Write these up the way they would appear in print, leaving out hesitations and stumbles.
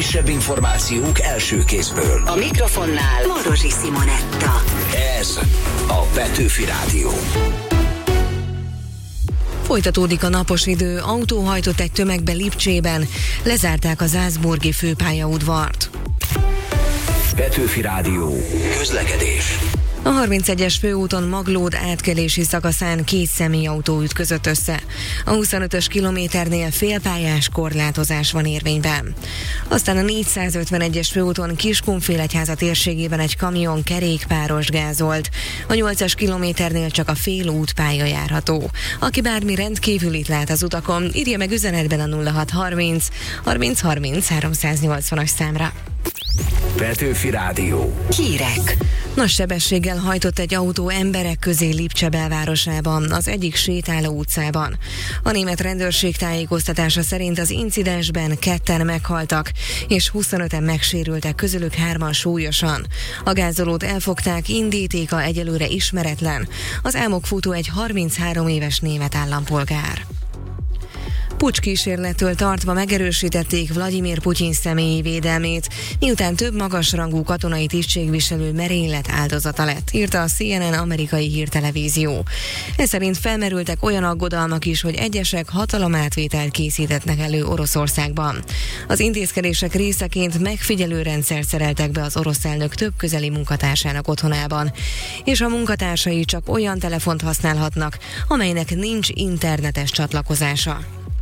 legfrissebb információk első kézből. A mikrofonnál Marosi Simonetta. Ez a Petőfi Rádió. Folytatódik a napos idő, autó hajtott egy tömegbe Lipcsében, lezárták a salzburgi főpályaudvart. Petőfi Rádió. Közlekedés. A 31-es főúton Maglód átkelési szakaszán két személyautó ütközött össze. A 25-ös kilométernél félpályás korlátozás van érvényben. Aztán a 451-es főúton Kiskunfélegyháza térségében egy kamion kerékpáros gázolt. A 8-as kilométernél csak a fél útpálya járható. Aki bármi rendkívülit lát az utakon, írja meg üzenetben a 0630 30 30 380-as számra. Petőfi Rádió. Hírek. Nagy sebességgel hajtott egy autó emberek közé Lipcse belvárosában, az egyik sétáló utcában. A német rendőrség tájékoztatása szerint az incidensben 2-en meghaltak, és 25-en megsérültek, közülük 3-an súlyosan. A gázolót elfogták, indítéka egyelőre ismeretlen. Az álmokfutó egy 33 éves német állampolgár. Pucskísérlettől tartva megerősítették Vladimir Putyin személyi védelmét, miután több magasrangú katonai tisztségviselő merénylet áldozata lett, írta a CNN amerikai hírtelevízió. Ez szerint felmerültek olyan aggodalmak is, hogy egyesek hatalomátvételt készítetnek elő Oroszországban. Az intézkedések részeként megfigyelőrendszert szereltek be az orosz elnök több közeli munkatársának otthonában, és a munkatársai csak olyan telefont használhatnak, amelynek nincs internetes csatlakozása.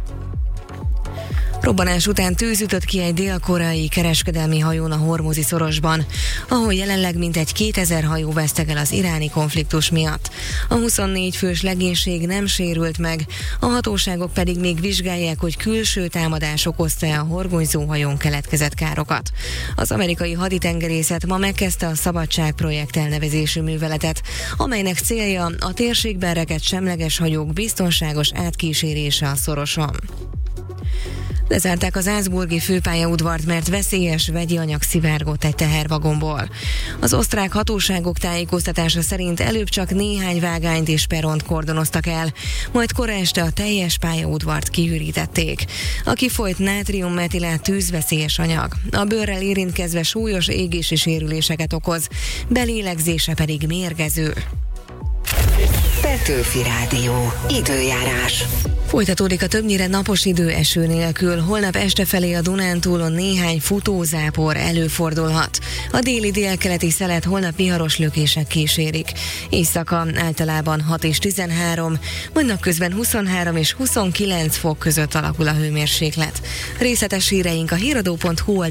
Robbanás után tűz ütött ki egy dél-koreai kereskedelmi hajón a Hormuzi szorosban, ahol jelenleg mintegy 2000 hajó vesztegel az iráni konfliktus miatt. A 24 fős legénység nem sérült meg, a hatóságok pedig még vizsgálják, hogy külső támadás okozta-e a horgonyzó hajón keletkezett károkat. Az amerikai haditengerészet ma megkezdte a Szabadság projekt elnevezésű műveletet, amelynek célja a térségben rekedt semleges hajók biztonságos átkísérése a szoroson. Lezárták az salzburgi főpályaudvart, mert veszélyes vegyi anyag szivárgott egy tehervagonból. Az osztrák hatóságok tájékoztatása szerint előbb csak néhány vágányt és perront kordonoztak el, majd kora este a teljes pályaudvart kiürítették. A kifolyt nátriummetilát tűzveszélyes anyag. A bőrrel érintkezve súlyos égési sérüléseket okoz, belélegzése pedig mérgező. Petőfi Rádió. Időjárás. Folytatódik a többnyire napos idő eső nélkül, holnap este felé a Dunántúlon néhány futózápor előfordulhat. A déli délkeleti szelet holnap viharos lökések kísérik. Éjszaka általában 6 és 13, majd napközben 23 és 29 fok között alakul a hőmérséklet. Részletes híreink a híradó.hu